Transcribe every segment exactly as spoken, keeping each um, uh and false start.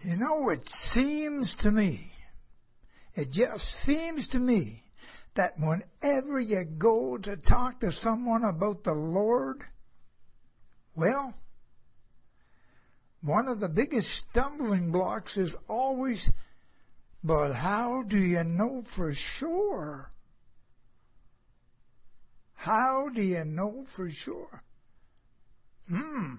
You know, it seems to me, it just seems to me that whenever you go to talk to someone about the Lord, well, one of the biggest stumbling blocks is always, but how do you know for sure? How do you know for sure? Hmm.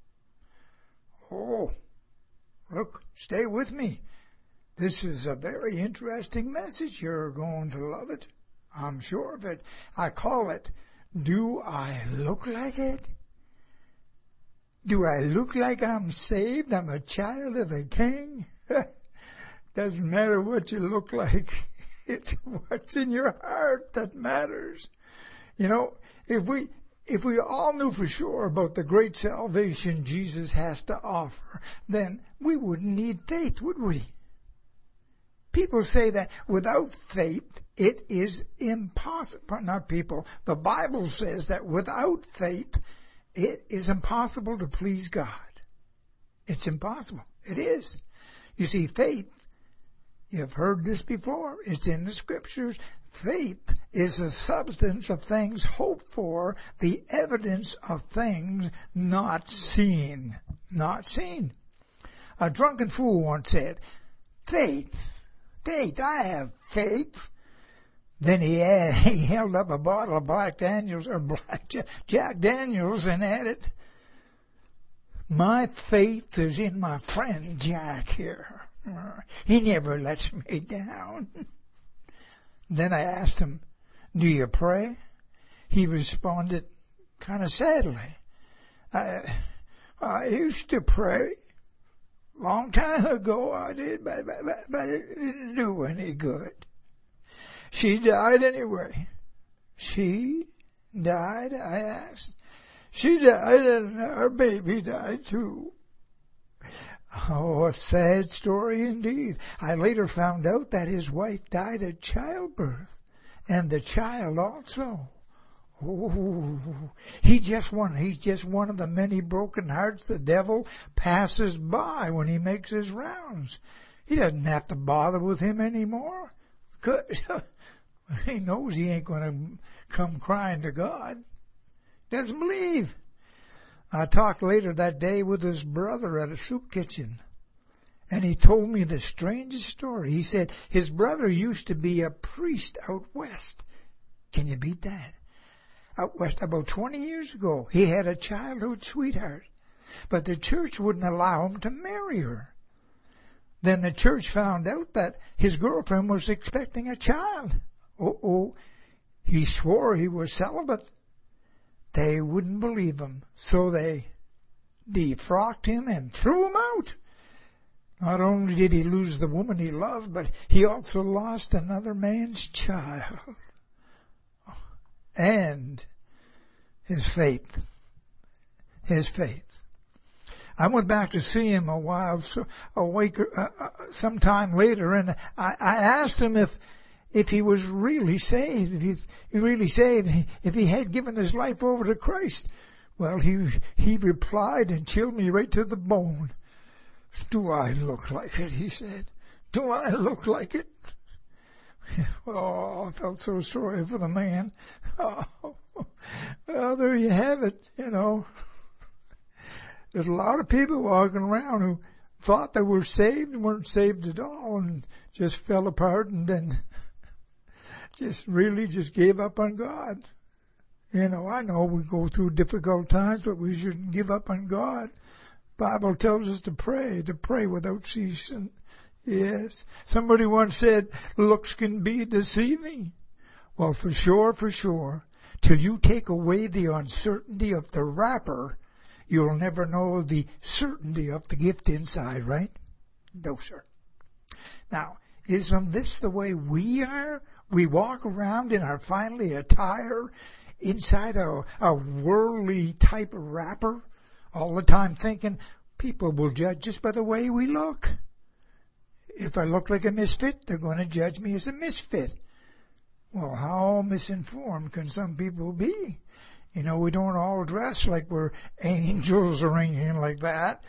Oh, look, stay with me. This is a very interesting message. You're going to love it. I'm sure of it. I call it, Do I Look Like It? Do I look like I'm saved? I'm a child of the King? Doesn't matter what you look like. It's what's in your heart that matters. You know, if we if we all knew for sure about the great salvation Jesus has to offer, then we wouldn't need faith, would we? People say that without faith, it is impossible. Not people. The Bible says that without faith, it is impossible to please God. It's impossible. It is. You see, faith, you've heard this before, it's in the Scriptures. Faith is the substance of things hoped for, the evidence of things not seen. Not seen. A drunken fool once said, Faith, faith, I have faith. Then he, had, he held up a bottle of Black Daniels, or Black Jack Daniels, and added, My faith is in my friend Jack here. He never lets me down. Then I asked him, Do you pray? He responded kind of sadly, I, I used to pray. Long time ago I did, but, but, but it didn't do any good. She died anyway. She died, I asked. She died and our baby died too. Oh, a sad story indeed. I later found out that his wife died at childbirth, and the child also. Oh, he just one. He's just one of the many broken hearts the devil passes by when he makes his rounds. He doesn't have to bother with him anymore. He knows he ain't going to come crying to God. Doesn't believe. I talked later that day with his brother at a soup kitchen, and he told me the strangest story. He said his brother used to be a priest out west. Can you beat that? Out west, about twenty years ago, he had a childhood sweetheart, but the church wouldn't allow him to marry her. Then the church found out that his girlfriend was expecting a child. Uh-oh, he swore he was celibate. They wouldn't believe him, so they defrocked him and threw him out. Not only did he lose the woman he loved, but he also lost another man's child. And his faith. His faith. I went back to see him a while, so a week, uh, uh, some time later, and I, I asked him if if he was really saved, if he, he really saved, if he had given his life over to Christ. Well, he he replied and chilled me right to the bone. Do I look like it? He said. Do I look like it? Oh, I felt so sorry for the man. Oh, well, there you have it, you know. There's a lot of people walking around who thought they were saved and weren't saved at all and just fell apart and then just really just gave up on God. You know, I know we go through difficult times, but we shouldn't give up on God. The Bible tells us to pray, to pray without ceasing. Yes. Somebody once said, looks can be deceiving. Well, for sure, for sure, till you take away the uncertainty of the wrapper, you'll never know the certainty of the gift inside, right? No, sir. Now, isn't this the way we are? We walk around in our finely attire inside a, a worldly type of wrapper, all the time thinking people will judge just by the way we look. If I look like a misfit, they're going to judge me as a misfit. Well, how misinformed can some people be? You know, we don't all dress like we're angels or anything like that.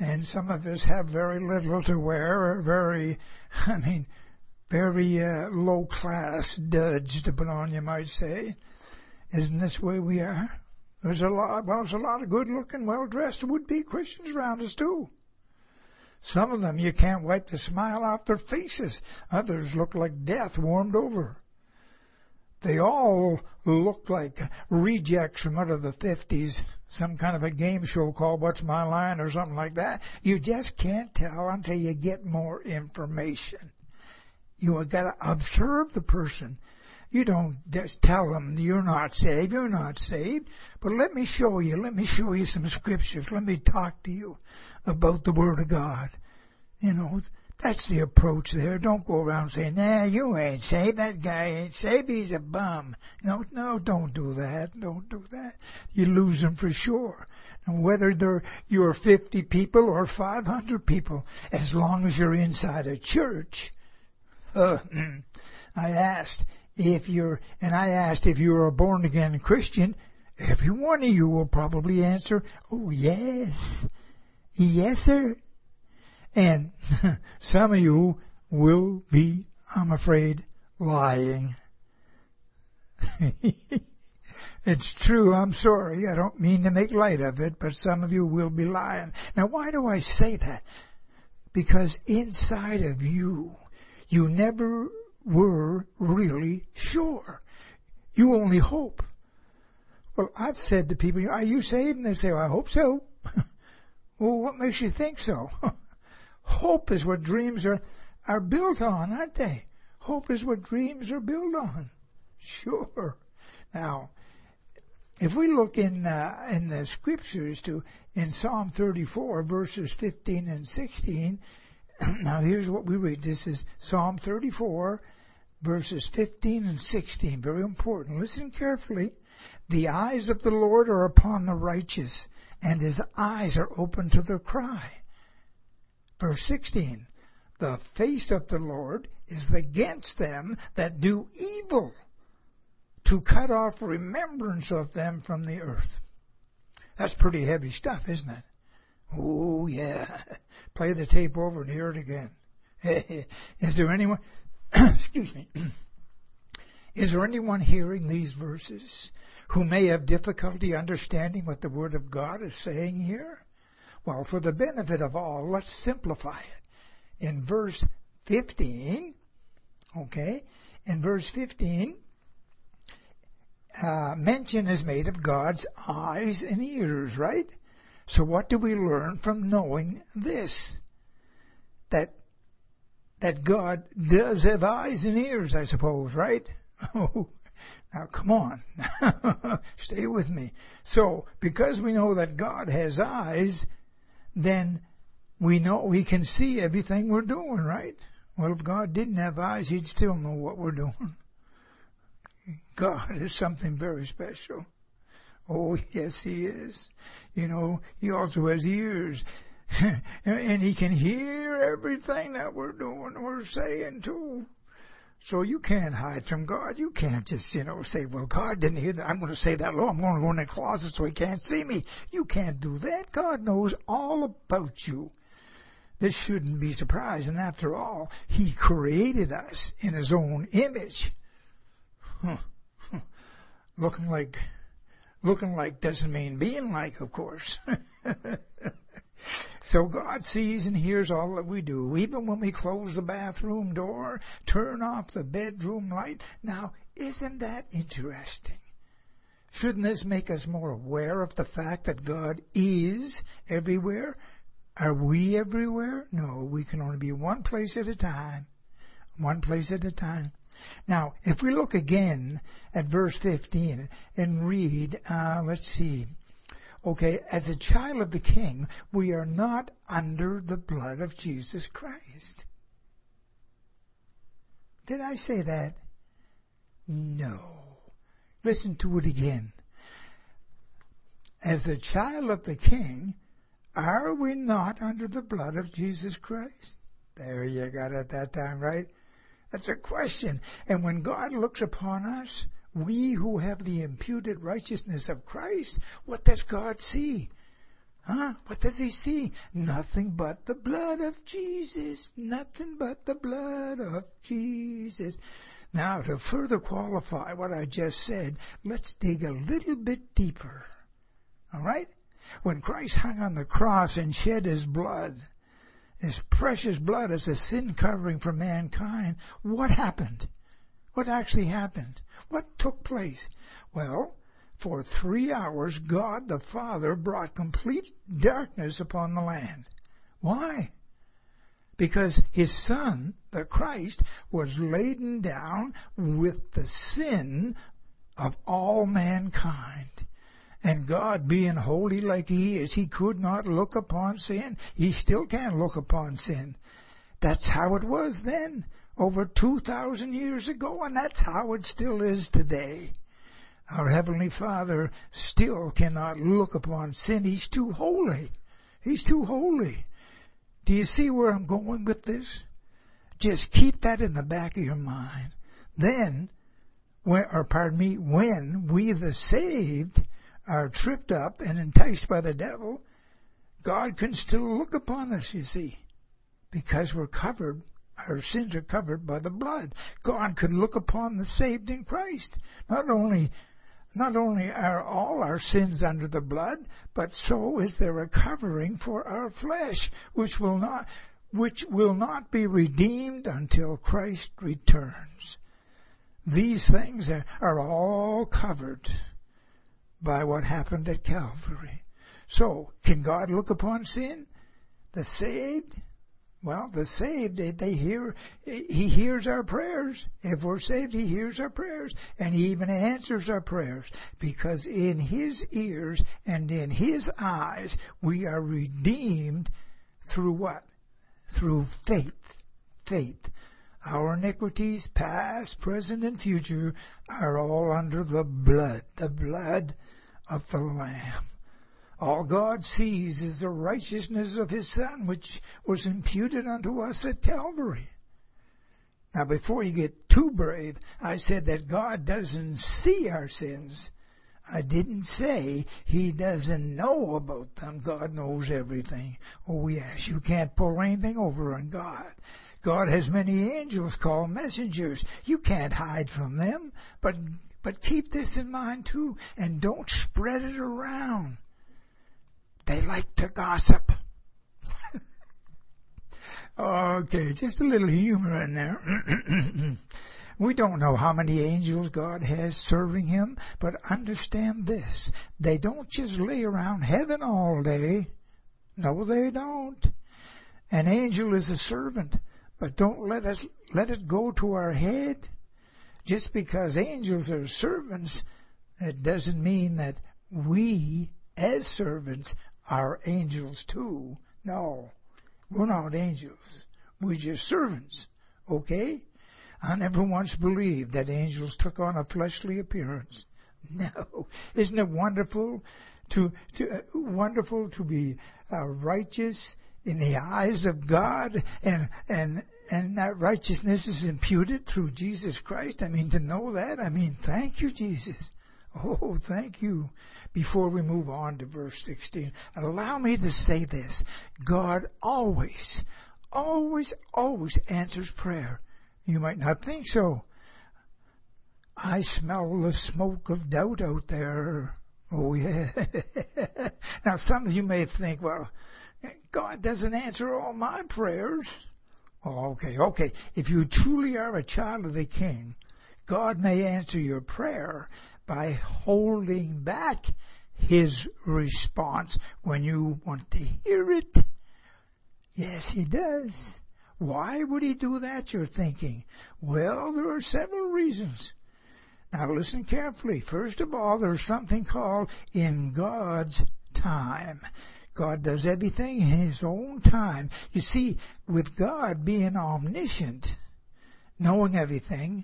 And some of us have very little to wear, or very, I mean, very uh, low-class duds to put on, you might say. Isn't this the way we are? There's a lot, well, there's a lot of good-looking, well-dressed would-be Christians around us, too. Some of them, you can't wipe the smile off their faces. Others look like death warmed over. They all look like rejects from out of the fifties, some kind of a game show called What's My Line or something like that. You just can't tell until you get more information. You've got to observe the person. You don't just tell them you're not saved, you're not saved. But let me show you, let me show you some scriptures. Let me talk to you about the Word of God. You know, that's the approach there. Don't go around saying, nah, you ain't saved. That guy ain't saved. He's a bum. No, no, don't do that. Don't do that. You lose them for sure. And whether they're you're fifty people or five hundred people, as long as you're inside a church. Uh, I asked if you're, and I asked if you were a born-again Christian. Every one of you will probably answer, oh, yes. Yes, sir. And some of you will be, I'm afraid, lying. It's true, I'm sorry. I don't mean to make light of it, but some of you will be lying. Now, why do I say that? Because inside of you, you never were really sure. You only hope. Well, I've said to people, are you saved? And they say, well, I hope so. Well, what makes you think so? Hope is what dreams are, are built on, aren't they? Hope is what dreams are built on. Sure. Now, if we look in uh, in the scriptures to in Psalm thirty-four, verses fifteen and sixteen, now here's what we read. This is Psalm thirty-four, verses fifteen and sixteen. Very important. Listen carefully. The eyes of the Lord are upon the righteous, and His eyes are open to their cry. Verse sixteen, the face of the Lord is against them that do evil, to cut off remembrance of them from the earth. That's pretty heavy stuff, isn't it? Oh, yeah. Play the tape over and hear it again. Is there anyone, excuse me, is there anyone hearing these verses who may have difficulty understanding what the Word of God is saying here? Well, for the benefit of all, let's simplify it. In verse fifteen, okay, in verse fifteen, uh, mention is made of God's eyes and ears, right? So what do we learn from knowing this? That that God does have eyes and ears, I suppose, right? Oh, now come on. Stay with me. So, because we know that God has eyes, then we know we can see everything we're doing, right? Well, if God didn't have eyes, He'd still know what we're doing. God is something very special. Oh, yes, He is. You know, He also has ears. And He can hear everything that we're doing or saying, too. So you can't hide from God. You can't just, you know, say, well, God didn't hear that. I'm going to say that low. I'm going to go in the closet so He can't see me. You can't do that. God knows all about you. This shouldn't be surprising. After all, He created us in His own image. Huh. Looking like, looking like doesn't mean being like, of course. So God sees and hears all that we do, even when we close the bathroom door, turn off the bedroom light. Now, isn't that interesting? Shouldn't this make us more aware of the fact that God is everywhere? Are we everywhere? No, we can only be one place at a time. One place at a time. Now, if we look again at verse fifteen and read, uh, let's see. Okay, as a child of the King, we are not under the blood of Jesus Christ. Did I say that? No. Listen to it again. As a child of the King, are we not under the blood of Jesus Christ? There you got it that time, right? That's a question. And when God looks upon us, we who have the imputed righteousness of Christ, what does God see? Huh? What does he see? Nothing but the blood of Jesus. Nothing but the blood of Jesus. Now, to further qualify what I just said, let's dig a little bit deeper. All right? When Christ hung on the cross and shed his blood, his precious blood as a sin covering for mankind, what happened? What actually happened? What took place? Well, for three hours, God the Father brought complete darkness upon the land. Why? Because his Son, the Christ, was laden down with the sin of all mankind. And God, being holy like he is, he could not look upon sin. He still can't look upon sin. That's how it was then, over two thousand years ago, and that's how it still is today. Our Heavenly Father still cannot look upon sin. He's too holy. He's too holy. Do you see where I'm going with this? Just keep that in the back of your mind. Then, when, or pardon me, when we the saved are tripped up and enticed by the devil, God can still look upon us, you see, because we're covered, our sins are covered by the blood. God could look upon the saved in Christ. Not only, not only are all our sins under the blood, but so is there a covering for our flesh, which will not, which will not be redeemed until Christ returns. These things are, are all covered by what happened at Calvary. So, can God look upon sin? The saved? Well, the saved, they, they hear, he hears our prayers. If we're saved, he hears our prayers. And he even answers our prayers. Because in his ears and in his eyes, we are redeemed through what? Through faith. Faith. Our iniquities, past, present, and future, are all under the blood. The blood of the Lamb. All God sees is the righteousness of his Son, which was imputed unto us at Calvary. Now, before you get too brave, I said that God doesn't see our sins. I didn't say he doesn't know about them. God knows everything. Oh, yes, you can't pull anything over on God. God has many angels called messengers. You can't hide from them. But But keep this in mind, too, and don't spread it around. They like to gossip. Okay, just a little humor in there. We don't know how many angels God has serving him, but understand this. They don't just lay around heaven all day. No, they don't. An angel is a servant, but don't let us let it go to our head. Just because angels are servants, it doesn't mean that we, as servants, are angels too. No, we're not angels. We're just servants, okay? I never once believed that angels took on a fleshly appearance. No. Isn't it wonderful to, to uh, wonderful to be uh, righteous in the eyes of God, and and and that righteousness is imputed through Jesus Christ? I mean, to know that, I mean, thank you, Jesus. Oh, thank you. Before we move on to verse sixteen, allow me to say this. God always, always, always answers prayer. You might not think so. I smell the smoke of doubt out there. Oh, yeah. Now, some of you may think, well, God doesn't answer all my prayers. Oh, okay, okay. If you truly are a child of the King, God may answer your prayer by holding back his response when you want to hear it. Yes, he does. Why would he do that, you're thinking? Well, there are several reasons. Now listen carefully. First of all, there's something called in God's time. God does everything in his own time. You see, with God being omniscient, knowing everything,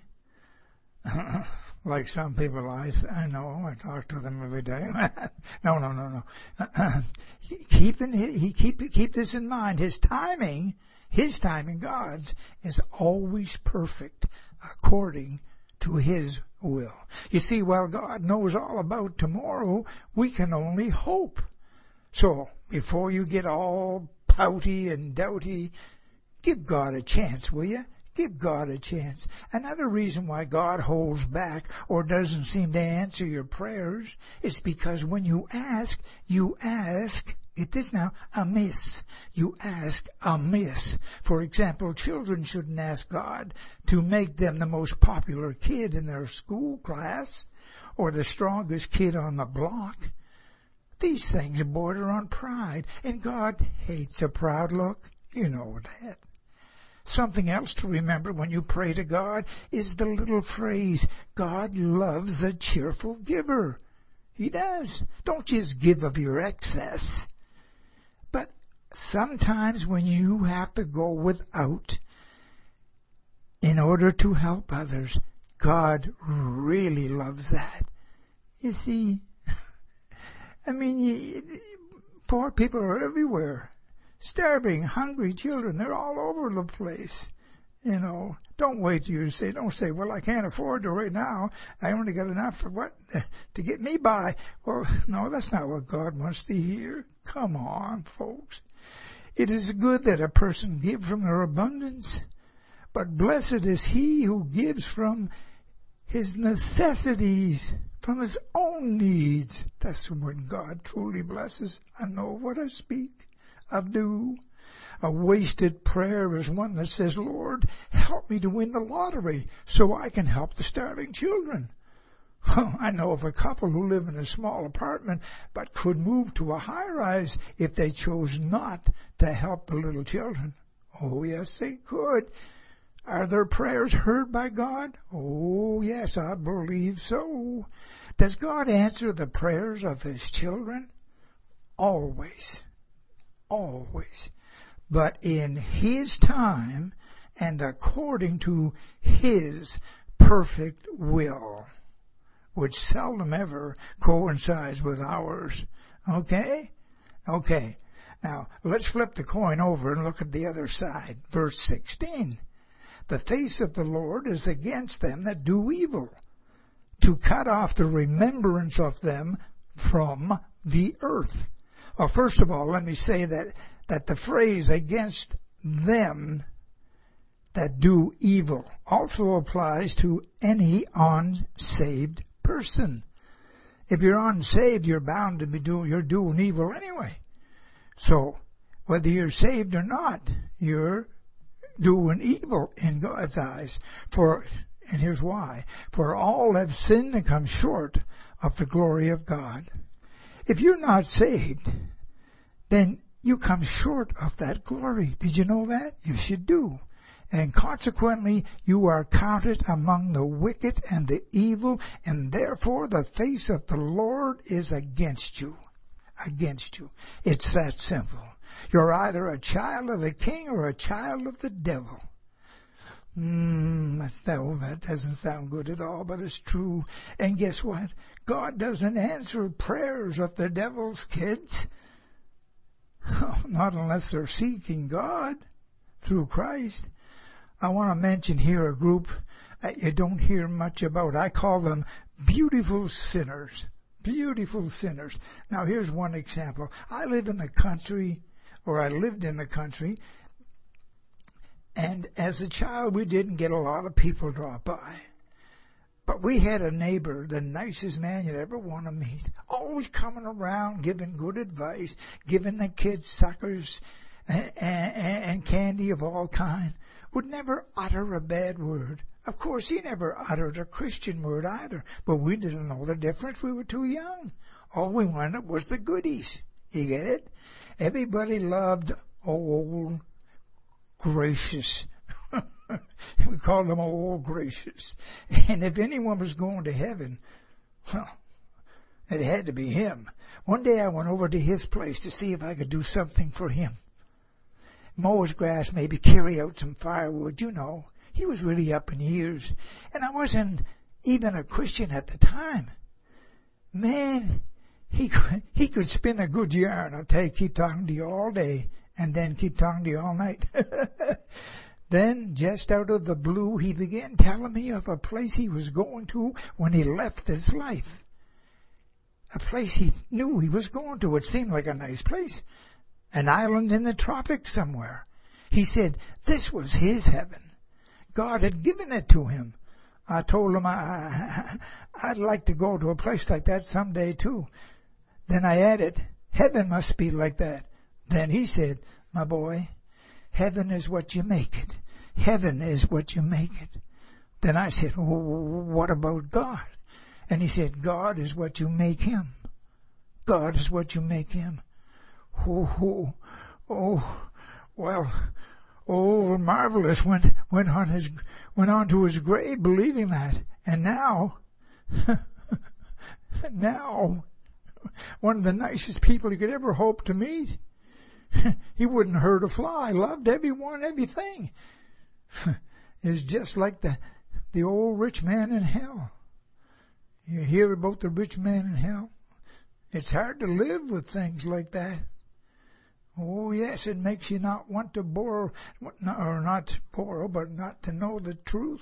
like some people, I, I know, I talk to them every day. no, no, no, no. keep, in, he, keep, keep this in mind. His timing, his timing, God's, is always perfect according to his will. You see, while God knows all about tomorrow, we can only hope. So, before you get all pouty and doughty, give God a chance, will you? Give God a chance. Another reason why God holds back or doesn't seem to answer your prayers is because when you ask, you ask, get this now, amiss. You ask amiss. For example, children shouldn't ask God to make them the most popular kid in their school class or the strongest kid on the block. These things border on pride, and God hates a proud look. You know that. Something else to remember when you pray to God is the little phrase, God loves a cheerful giver. He does. Don't just give of your excess. But sometimes when you have to go without in order to help others, God really loves that. You see, I mean, you, poor people are everywhere. Starving, hungry children, they're all over the place. You know, don't wait till you say, don't say, well, I can't afford to right now. I only got enough for what? To get me by. Well, no, that's not what God wants to hear. Come on, folks. It is good that a person give from their abundance, but blessed is he who gives from his necessities, from his own needs. That's when God truly blesses. I know what I speak. I do. A wasted prayer is one that says, Lord, help me to win the lottery so I can help the starving children. I know of a couple who live in a small apartment but could move to a high-rise if they chose not to help the little children. Oh, yes, they could. Are their prayers heard by God? Oh, yes, I believe so. Does God answer the prayers of His children? Always. Always. But in His time and according to His perfect will, which seldom ever coincides with ours. Okay? Okay. Now, let's flip the coin over and look at the other side. Verse sixteen. The face of the Lord is against them that do evil, to cut off the remembrance of them from the earth. Well, first of all, let me say that, that the phrase against them that do evil also applies to any unsaved person. If you're unsaved, you're bound to be doing, you're doing evil anyway. So, whether you're saved or not, you're doing evil in God's eyes. For, and here's why. For all have sinned and come short of the glory of God. If you're not saved, then you come short of that glory. Did you know that? You should do. And consequently, you are counted among the wicked and the evil, and therefore the face of the Lord is against you. Against you. It's that simple. You're either a child of the king or a child of the devil. Mm, that's, no, that doesn't sound good at all, but it's true. And guess what? God doesn't answer prayers of the devil's kids. Not unless they're seeking God through Christ. I want to mention here a group that you don't hear much about. I call them beautiful sinners. Beautiful sinners. Now here's one example. I live in the country, or I lived in the country, and as a child we didn't get a lot of people drop by. But we had a neighbor, the nicest man you'd ever want to meet, always coming around, giving good advice, giving the kids suckers and, and, and candy of all kind, would never utter a bad word. Of course, he never uttered a Christian word either, but we didn't know the difference. We were too young. All we wanted was the goodies. You get it? Everybody loved old gracious. We called them old gracious. And if anyone was going to heaven, well, it had to be him. One day I went over to his place to see if I could do something for him. Mow his grass, maybe carry out some firewood, you know. He was really up in years. And I wasn't even a Christian at the time. Man, he could, he could spin a good yarn. I'll tell you, keep talking to you all day and then keep talking to you all night. Then, just out of the blue, he began telling me of a place he was going to when he left this life. A place he knew he was going to. It seemed like a nice place. an island in the tropics somewhere. He said this was his heaven. God had given it to him. I told him I, I'd like to go to a place like that someday too. Then I added, heaven must be like that. Then he said, my boy, heaven is what you make it. Heaven is what you make it. Then I said, well, what about God? And he said, God is what you make him. God is what you make him. Oh, oh, oh well, oh, Marvelous went went on his went on to his grave believing that, and now, now, one of the nicest people he could ever hope to meet. He wouldn't hurt a fly. Loved everyone, everything. Is just like the the old rich man in hell. You hear about the rich man in hell? It's hard to live with things like that. Oh, yes, it makes you not want to borrow, or not borrow, but not to know the truth.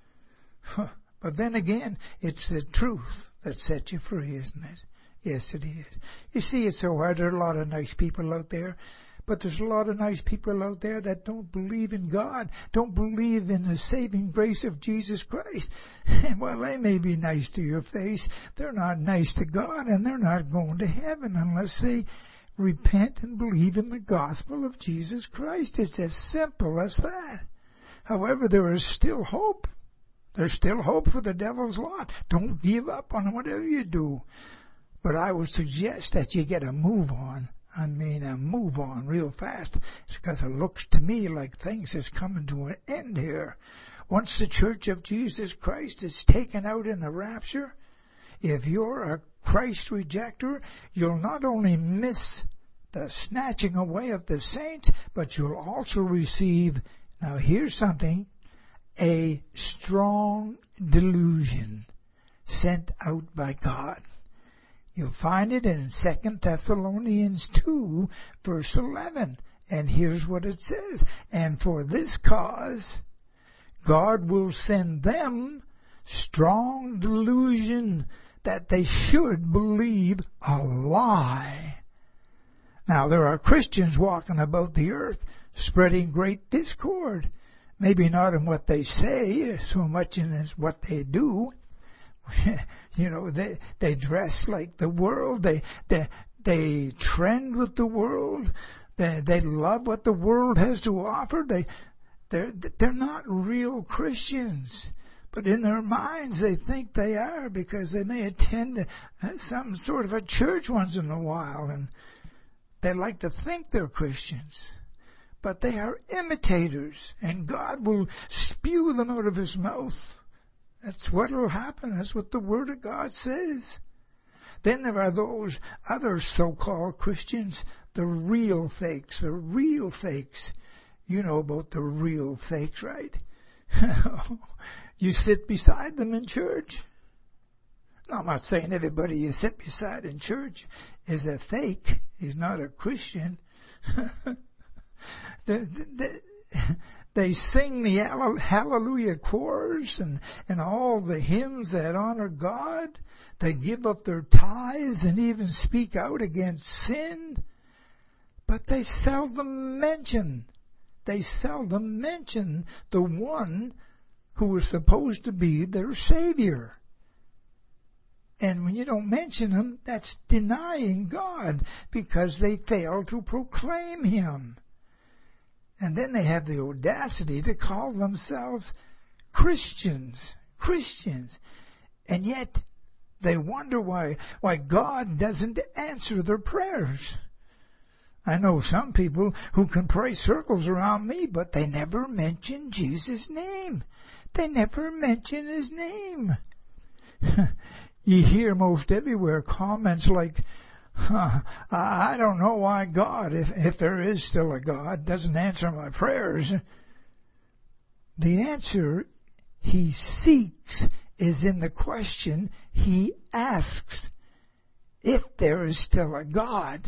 But then again, it's the truth that sets you free, isn't it? Yes, it is. You see, it's so hard. There are a lot of nice people out there, but there's a lot of nice people out there that don't believe in God, don't believe in the saving grace of Jesus Christ. And while they may be nice to your face, they're not nice to God, and they're not going to heaven unless they repent and believe in the gospel of Jesus Christ. It's as simple as that. However, there is still hope. There's still hope for the devil's lot. Don't give up on whatever you do. But I would suggest that you get a move on. I mean, a move on real fast. It's because it looks to me like things is coming to an end here. Once the Church of Jesus Christ is taken out in the rapture, if you're a Christ rejecter, you'll not only miss the snatching away of the saints, but you'll also receive, now here's something, a strong delusion sent out by God. You'll find it in Second Thessalonians two, verse eleven. And here's what it says. And for this cause, God will send them strong delusion that they should believe a lie. Now, there are Christians walking about the earth spreading great discord. Maybe not in what they say so much in what they do. You know, they they dress like the world. They they they trend with the world. They they love what the world has to offer. They they're they're not real Christians. But in their minds, they think they are because they may attend some sort of a church once in a while, and they like to think they're Christians. But they are imitators, and God will spew them out of His mouth. That's what will happen. That's what the Word of God says. Then there are those other so-called Christians, the real fakes, the real fakes. You know about the real fakes, right? You sit beside them in church. Now, I'm not saying everybody you sit beside in church is a fake. He's not a Christian. the, the, they sing the Hallelujah chorus and, and all the hymns that honor God. They give up their tithes and even speak out against sin. But they seldom mention, they seldom mention the one who was supposed to be their Savior. And when you don't mention Him, that's denying God because they fail to proclaim Him. And then they have the audacity to call themselves Christians. Christians. And yet they wonder why, why God doesn't answer their prayers. I know some people who can pray circles around me, but they never mention Jesus' name. They never mention His name. You hear most everywhere comments like, huh, I don't know why God, if, if there is still a God, doesn't answer my prayers. The answer He seeks is in the question He asks. If there is still a God.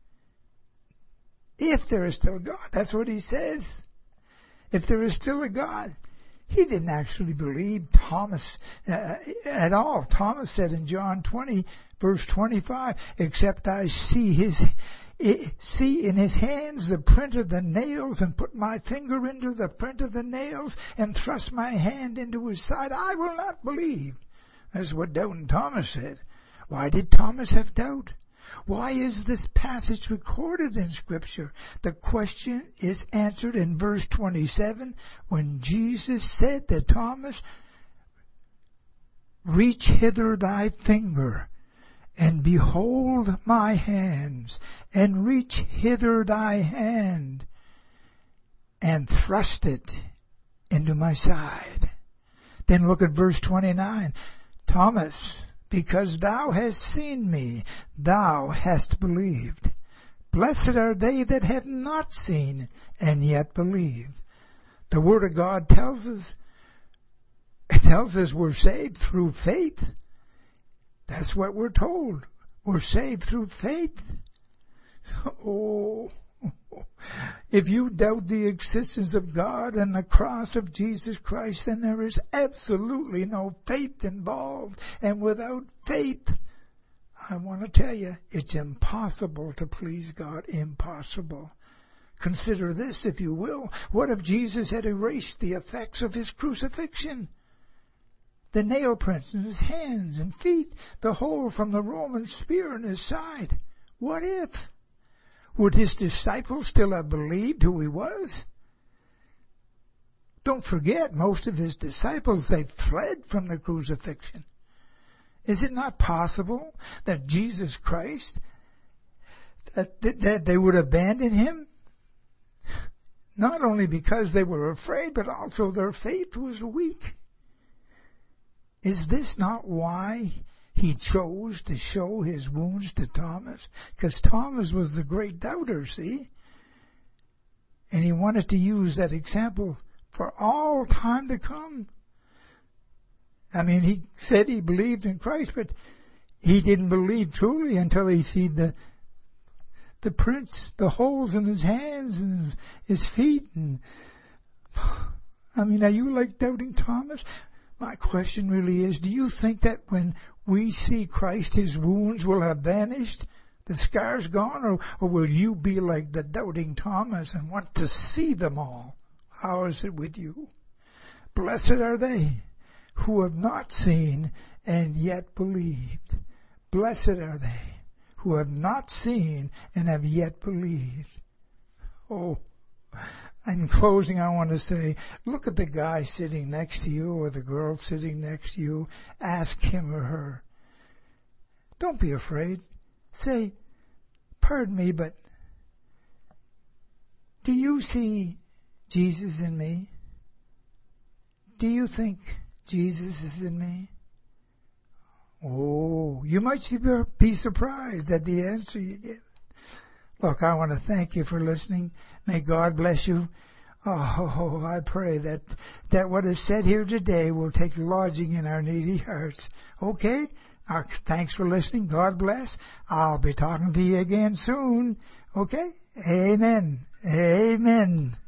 If there is still a God. That's what He says. If there is still a God. He didn't actually believe Thomas uh, at all. Thomas said in John twenty, verse twenty-five, except I see his see in his hands the print of the nails, and put my finger into the print of the nails, and thrust my hand into his side, I will not believe. That's what doubting Thomas said. Why did Thomas have doubt? Why is this passage recorded in Scripture? The question is answered in verse twenty-seven, when Jesus said to Thomas, reach hither thy finger, and behold my hands, and reach hither thy hand, and thrust it into my side. Then look at verse twenty-nine. Thomas, because thou hast seen me, thou hast believed. Blessed are they that have not seen, and yet believe. The Word of God tells us, it tells us we're saved through faith. That's what we're told. We're saved through faith. Oh, if you doubt the existence of God and the cross of Jesus Christ, then there is absolutely no faith involved. And without faith, I want to tell you, it's impossible to please God. Impossible. Consider this, if you will. What if Jesus had erased the effects of his crucifixion? The nail prints in his hands and feet, the hole from the Roman spear in his side. What if? Would his disciples still have believed who he was? Don't forget, most of his disciples, they fled from the crucifixion. Is it not possible that Jesus Christ, that, that they would abandon him? Not only because they were afraid, but also their faith was weak. Is this not why he chose to show his wounds to Thomas? Because Thomas was the great doubter, see? And he wanted to use that example for all time to come. I mean, he said he believed in Christ, but he didn't believe truly until he see the the prints, the holes in his hands and his feet. And I mean, are you like doubting Thomas? My question really is, do you think that when we see Christ, his wounds will have vanished, the scars gone, or, or will you be like the doubting Thomas and want to see them all? How is it with you? Blessed are they who have not seen and yet believed. Blessed are they who have not seen and have yet believed. Oh, in closing, I want to say, look at the guy sitting next to you or the girl sitting next to you. Ask him or her. Don't be afraid. Say, pardon me, but do you see Jesus in me? Do you think Jesus is in me? Oh, you might be surprised at the answer you give. Look, I want to thank you for listening. May God bless you. Oh, I pray that, that what is said here today will take lodging in our needy hearts. Okay? Uh, thanks for listening. God bless. I'll be talking to you again soon. Okay? Amen. Amen.